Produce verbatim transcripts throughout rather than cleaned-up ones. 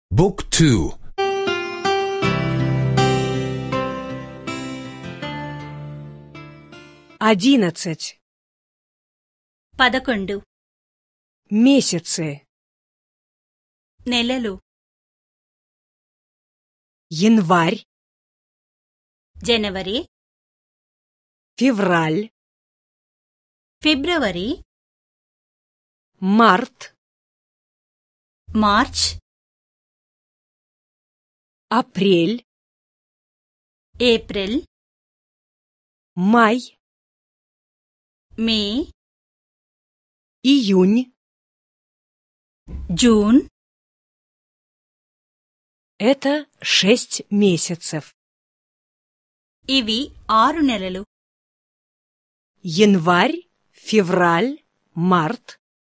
บุ๊กทู одиннадцать పదకొండు месяцы నెలలు январь జనవరి февраль ఫిబ్రవరి март మార్చ్ апрель ఏప్రిల్ май మే июнь జూన్ это шесть месяцев ఇవి ఆరు నెలలు январь февраль март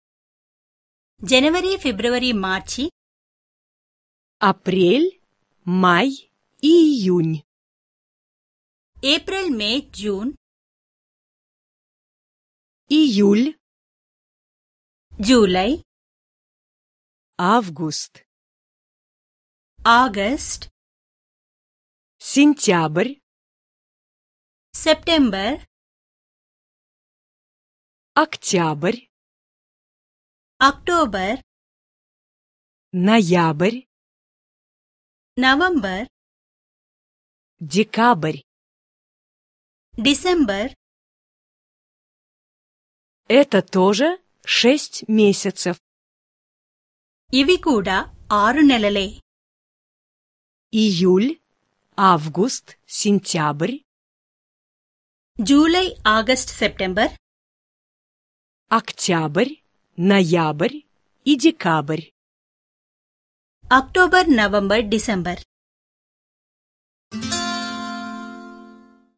జనవరి ఫిబ్రవరి మార్చి апрель май и июнь ఏప్రిల్ మే జూన్ июль జూలై август ఆగస్ట్ сентябрь సెప్టెంబర్ октябрь అక్టోబర్ ноябрь నవంబర్ декабрь డిసెంబర్ это тоже шесть месяцев ఇవి కూడా ఆరు నెలలే июль август сентябрь జూలై ఆగస్ట్ సెప్టెంబర్ октябрь ноябрь и декабрь అక్టోబర్ నవంబర్ డిసెంబర్